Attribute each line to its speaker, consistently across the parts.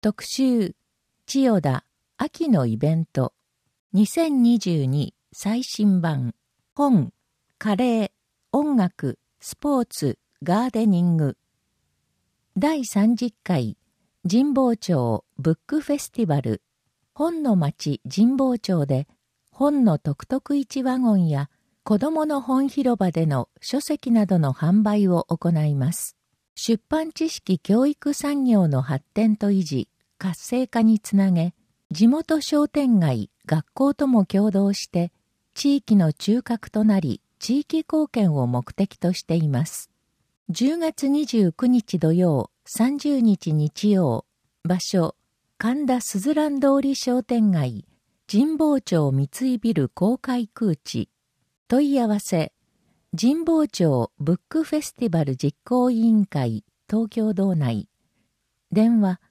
Speaker 1: 特集、千代田、秋のイベント、2022最新版、本、カレー、音楽、スポーツ、ガーデニング。第30回、神保町ブックフェスティバル、本の町神保町で、本のトクトク市ワゴンや、子どもの本広場での書籍などの販売を行います。出版知識教育産業の発展と維持、活性化につなげ、地元商店街、学校とも共同して、地域の中核となり、地域貢献を目的としています。10月29日土曜、30日日曜、場所、神田すずらん通り商店街、神保町三井ビル公開空地、問い合わせ、神保町ブックフェスティバル実行委員会東京道内電話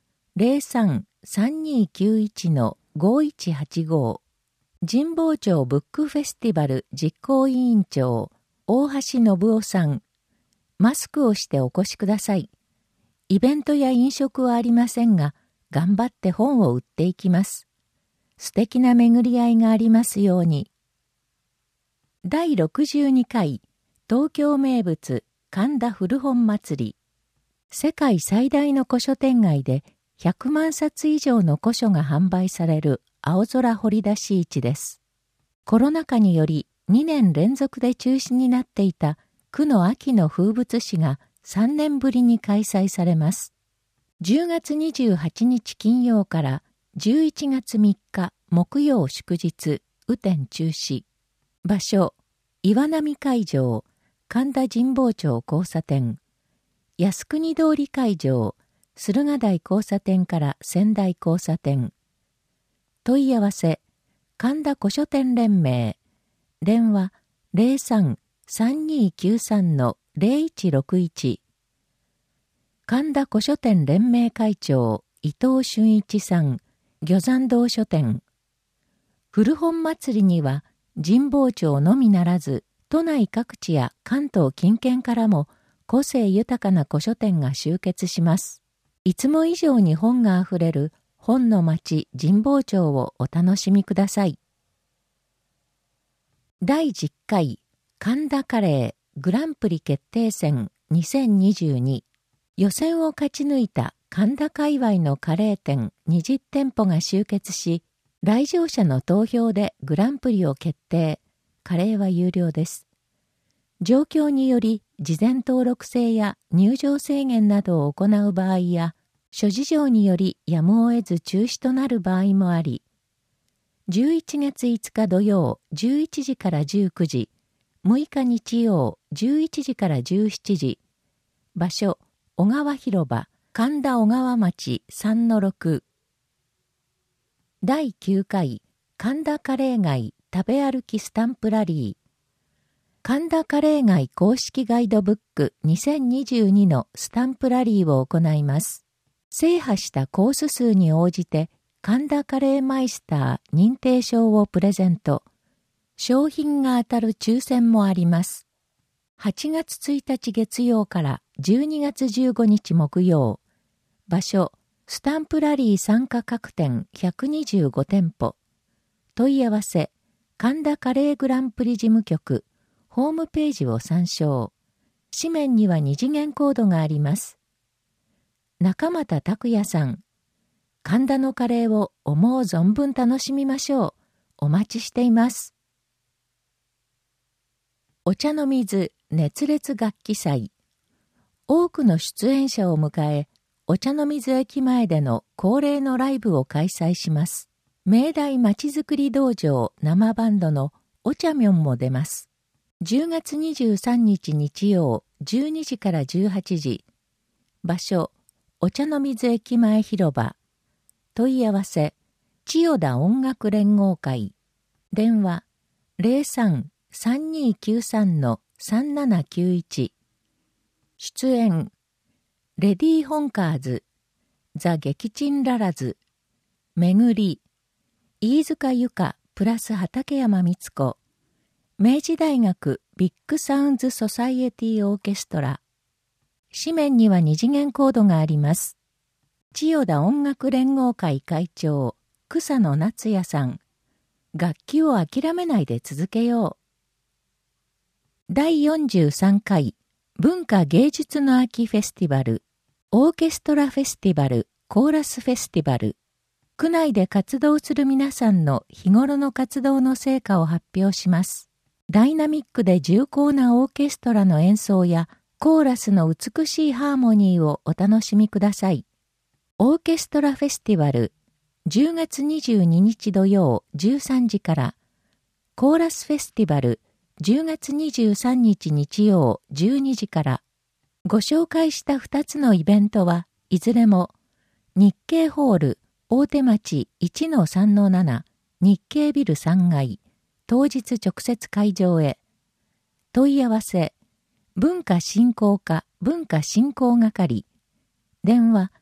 Speaker 1: 03-3291-5185 神保町ブックフェスティバル実行委員長大橋信夫さん。マスクをしてお越しください。イベントや飲食はありませんが頑張って本を売っていきます。素敵な巡り合いがありますように。第62回東京名物神田古本祭り。世界最大の古書店街で100万冊以上の古書が販売される青空掘り出し市です。コロナ禍により2年連続で中止になっていた区の秋の風物詩が3年ぶりに開催されます。10月28日金曜から11月3日木曜祝日、雨天中止。場所、岩波会場、神田神保町交差点、靖国通り会場、駿河台交差点から仙台交差点。問い合わせ、神田古書店連盟、電話03-3293-0161。神田古書店連盟会長、伊藤俊一さん、魚山道書店。古本祭りには、神保町のみならず、都内各地や関東近県からも個性豊かな古書店が集結します。いつも以上に本があふれる本の町神保町をお楽しみください。第10回神田カレーグランプリ決定戦2022。予選を勝ち抜いた神田界隈のカレー店20店舗が集結し、来場者の投票でグランプリを決定。カレーは有料です。状況により事前登録制や入場制限などを行う場合や、諸事情によりやむを得ず中止となる場合もあり、11月5日土曜11時から19時、6日日曜11時から17時、場所、小川広場、神田小川町 3-6。第9回神田カレー街食べ歩きスタンプラリー。神田カレー街公式ガイドブック2022のスタンプラリーを行います。制覇したコース数に応じて神田カレーマイスター認定証をプレゼント。商品が当たる抽選もあります。8月1日月曜から12月15日木曜。場所、スタンプラリー参加各店125店舗。問い合わせ、神田カレーグランプリ事務局、ホームページを参照。紙面には2次元コードがあります。中俣拓也さん、神田のカレーを思う存分楽しみましょう。お待ちしています。お茶の水熱烈楽器祭。多くの出演者を迎え、お茶の水駅前での恒例のライブを開催します。明大まちづくり道場生バンドのお茶みょんも出ます。10月23日日曜12時から18時。場所、お茶の水駅前広場。問い合わせ、千代田音楽連合会。電話03-3293-3791。出演、レディー・ホンカーズ、ザ・撃沈ララズ、めぐり、飯塚由香プラス畠山光子、明治大学ビッグサウンズソサイエティオーケストラ。紙面には2次元コードがあります。 千代田音楽連合会会長、草野夏也さん。楽器を諦めないで続けよう。第43回文化芸術の秋フェスティバル、オーケストラフェスティバル、コーラスフェスティバル。区内で活動する皆さんの日頃の活動の成果を発表します。ダイナミックで重厚なオーケストラの演奏やコーラスの美しいハーモニーをお楽しみください。オーケストラフェスティバル、10月22日土曜13時から、コーラスフェスティバル、10月23日日曜12時から、ご紹介した2つのイベントはいずれも、日経ホール、大手町 1-3-7 日経ビル3階、当日直接会場へ。問い合わせ、文化振興課文化振興係、電話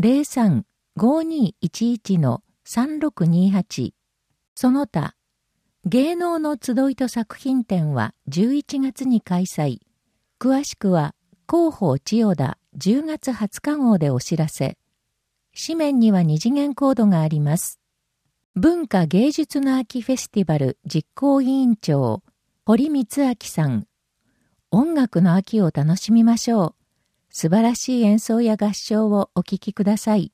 Speaker 1: 03-5211-3628。その他、芸能の集いと作品展は11月に開催。詳しくは、広報千代田10月20日号でお知らせ。紙面には2次元コードがあります。文化芸術の秋フェスティバル実行委員長、堀光明さん。音楽の秋を楽しみましょう。素晴らしい演奏や合唱をお聴きください。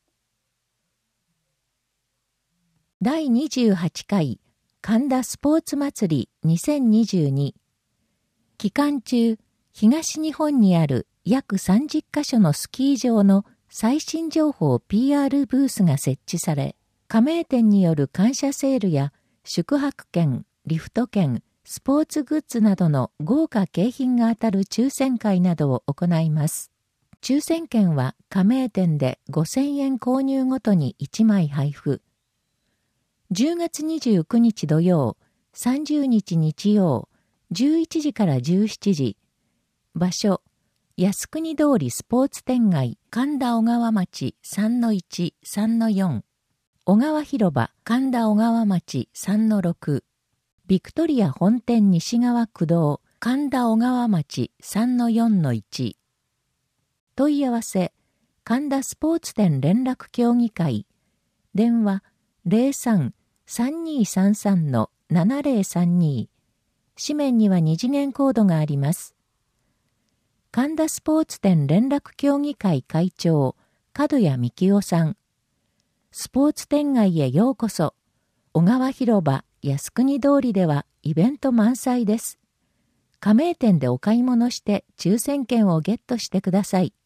Speaker 1: 第28回神田スポーツ祭り2022。期間中、東日本にある約30カ所のスキー場の最新情報 PR ブースが設置され、加盟店による感謝セールや宿泊券、リフト券、スポーツグッズなどの豪華景品が当たる抽選会などを行います。抽選券は加盟店で5000円購入ごとに1枚配布。10月29日土曜、30日日曜、11時から17時。場所、靖国通りスポーツ店街、神田小川町 3-1、3-4。小川広場、神田小川町 3-6。ビクトリア本店西側区道、神田小川町 3-4-1。問い合わせ、神田スポーツ店連絡協議会、電話03-3233-7032。紙面には2次元コードがあります。神田スポーツ店連絡協議会会長、角谷幹夫さん。スポーツ店街へようこそ。小川広場、靖国通りではイベント満載です。加盟店でお買い物して抽選券をゲットしてください。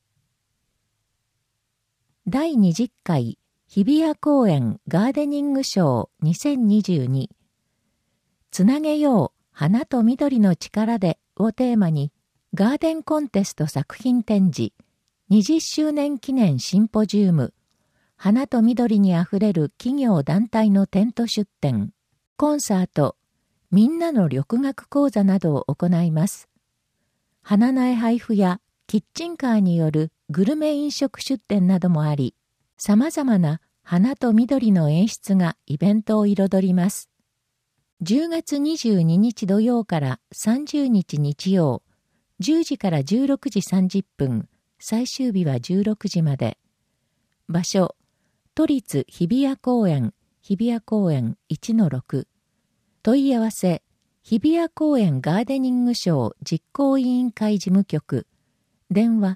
Speaker 1: 第20回日比谷公園ガーデニングショー2022。つなげよう花と緑の力でをテーマに、ガーデンコンテスト作品展示20周年記念シンポジウム、花と緑にあふれる企業団体のテント出展、コンサート、みんなの緑学講座などを行います。花苗配布やキッチンカーによるグルメ飲食出店などもあり、様々な花と緑の演出がイベントを彩ります。10月22日土曜から30日日曜、10時から16時30分、最終日は16時まで。場所、都立日比谷公園、日比谷公園 1-6。問い合わせ、日比谷公園ガーデニングショー実行委員会事務局、電話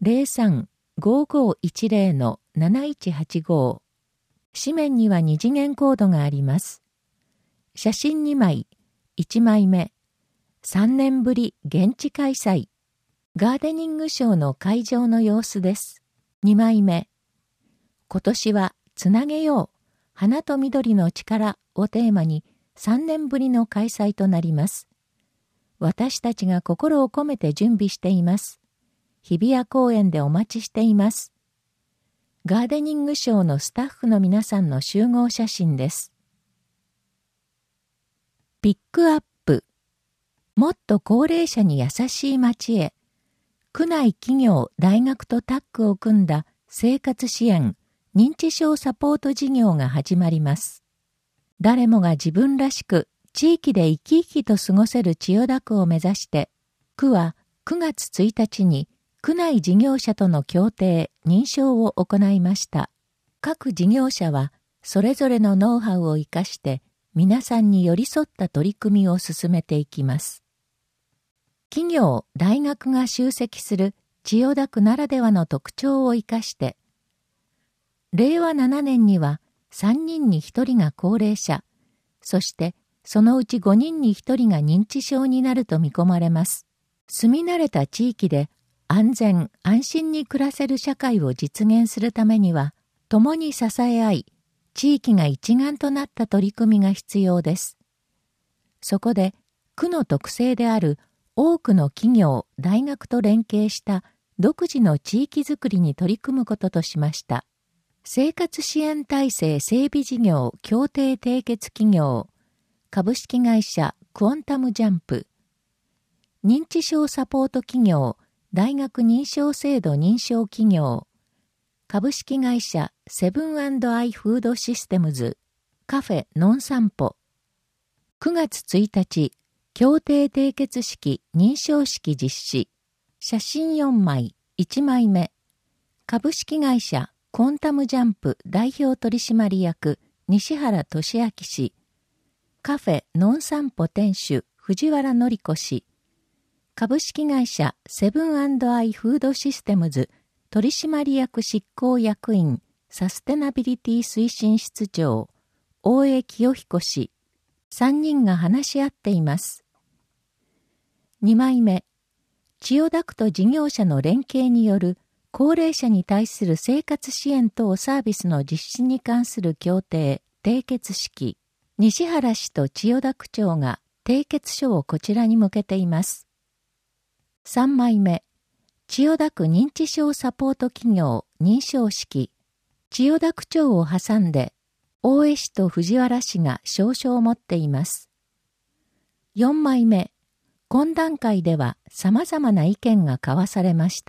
Speaker 1: 03-5510-7185。紙面には2次元コードがあります。写真2枚、1枚目、3年ぶり現地開催、ガーデニングショーの会場の様子です。2枚目、今年はつなげよう、花と緑の力をテーマに3年ぶりの開催となります。私たちが心を込めて準備しています。日比谷公園でお待ちしています。ガーデニングショーのスタッフの皆さんの集合写真です。ピックアップ。もっと高齢者に優しい街へ。区内企業、大学とタッグを組んだ生活支援、認知症サポート事業が始まります。誰もが自分らしく地域で生き生きと過ごせる千代田区を目指して、区は9月1日に区内事業者との協定、認証を行いました。各事業者は、それぞれのノウハウを生かして、皆さんに寄り添った取り組みを進めていきます。企業、大学が集積する千代田区ならではの特徴を生かして、令和7年には3人に1人が高齢者、そしてそのうち5人に1人が認知症になると見込まれます。住み慣れた地域で安全・安心に暮らせる社会を実現するためには、共に支え合い、地域が一丸となった取り組みが必要です。そこで、区の特性である多くの企業、大学と連携した独自の地域づくりに取り組むこととしました。生活支援体制整備事業協定締結企業、株式会社クォンタムジャンプ、認知症サポート企業、大学認証制度認証企業、株式会社セブン&アイフードシステムズ、カフェノン散歩。9月1日、協定締結式認証式実施。写真4枚、1枚目。株式会社クォンタムジャンプ代表取締役西原俊明氏。カフェノン散歩店主藤原紀子氏。株式会社セブン&アイフードシステムズ取締役執行役員サステナビリティ推進室長大江清彦氏。3人が話し合っています。2枚目。千代田区と事業者の連携による高齢者に対する生活支援等サービスの実施に関する協定締結式。西原氏と千代田区長が締結書をこちらに向けています。3枚目。千代田区認知症サポート企業認証式。千代田区長を挟んで、大江氏と藤原氏が証書を持っています。4枚目。懇談会では様々な意見が交わされました。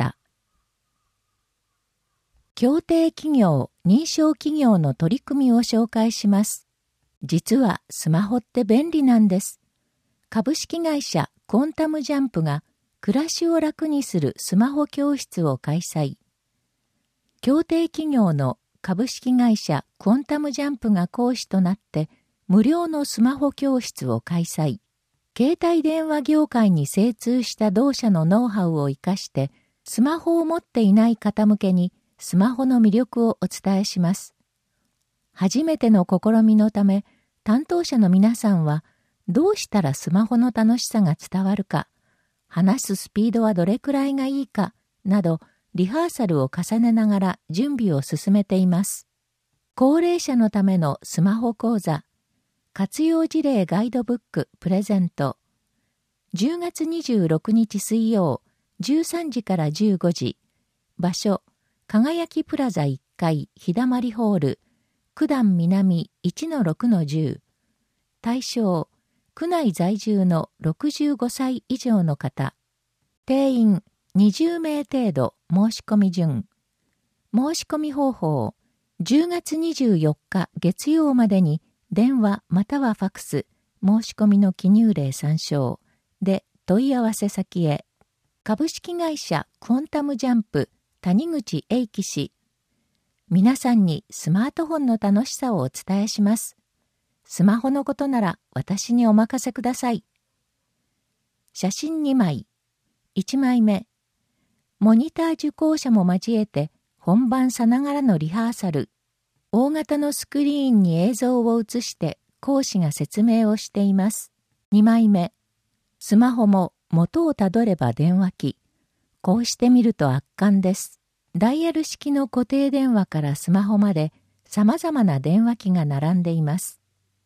Speaker 1: 協定企業、認証企業の取り組みを紹介します。実はスマホって便利なんです。株式会社クォンタムジャンプが暮らしを楽にするスマホ教室を開催。協定企業の株式会社クォンタムジャンプが講師となって無料のスマホ教室を開催。携帯電話業界に精通した同社のノウハウを生かしてスマホを持っていない方向けにスマホの魅力をお伝えします。初めての試みのため、担当者の皆さんはどうしたらスマホの楽しさが伝わるか、話すスピードはどれくらいがいいか、などリハーサルを重ねながら準備を進めています。高齢者のためのスマホ講座、活用事例ガイドブックプレゼント。10月26日水曜、13時から15時。場所、輝きプラザ1階日だまりホール、九段南 1-6-10。対象、区内在住の65歳以上の方。定員20名程度申し込み順。申し込み方法、10月24日月曜までに電話またはファクス、申し込みの記入例参照で問い合わせ先へ。株式会社クォンタムジャンプ谷口英樹氏。皆さんにスマートフォンの楽しさをお伝えします。スマホのことなら私にお任せください。写真2枚。1枚目。モニター受講者も交えて本番さながらのリハーサル。大型のスクリーンに映像を映して講師が説明をしています。2枚目。スマホも元をたどれば電話機。こうしてみると圧巻です。ダイヤル式の固定電話からスマホまで様々な電話機が並んでいます。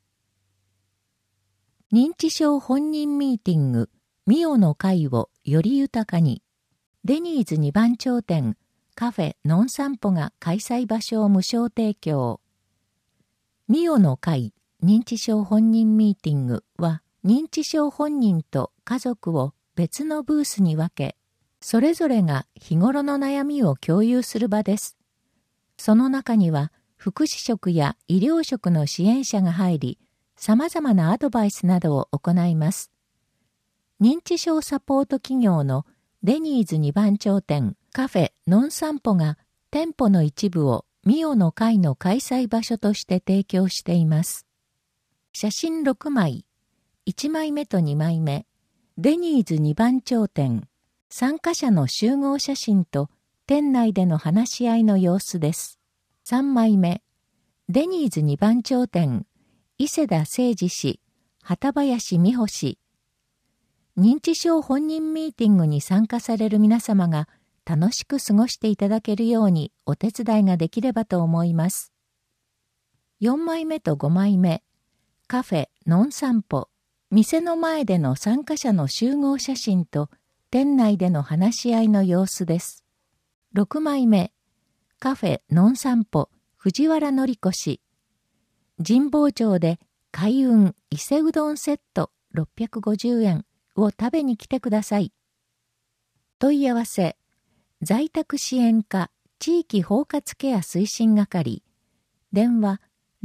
Speaker 1: 認知症本人ミーティング、ミオの会をより豊かに。デニーズ2番町店、カフェノン散歩が開催場所を無償提供。ミオの会、認知症本人ミーティングは、認知症本人と家族を別のブースに分け、それぞれが日頃の悩みを共有する場です。その中には福祉職や医療職の支援者が入り、様々なアドバイスなどを行います。認知症サポート企業のデニーズ2番町店カフェノン散歩が店舗の一部をミオの会の開催場所として提供しています。写真6枚、1枚目と2枚目、デニーズ2番頂点、参加者の集合写真と店内での話し合いの様子です。3枚目、デニーズ2番頂点、伊勢田誠二氏、畑林美穂氏。認知症本人ミーティングに参加される皆様が楽しく過ごしていただけるようにお手伝いができればと思います。4枚目と5枚目、カフェノン散歩、店の前での参加者の集合写真と店内での話し合いの様子です。6枚目、カフェノン散歩、藤原紀子氏。神保町で開運伊勢うどんセット650円を食べに来てください。問い合わせ、在宅支援課地域包括ケア推進係、電話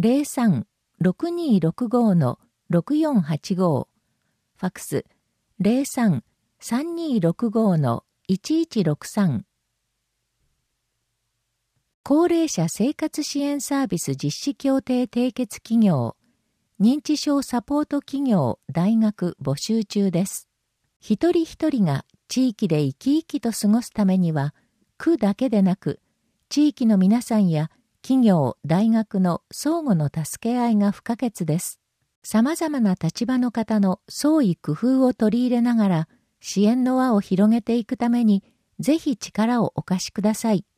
Speaker 1: 03-6265-6485、ファクス 03-3265-1163。高齢者生活支援サービス実施協定締結企業、認知症サポート企業大学募集中です。一人一人が地域で生き生きと過ごすためには、区だけでなく、地域の皆さんや企業、大学の相互の助け合いが不可欠です。様々な立場の方の創意工夫を取り入れながら、支援の輪を広げていくために、ぜひ力をお貸しください。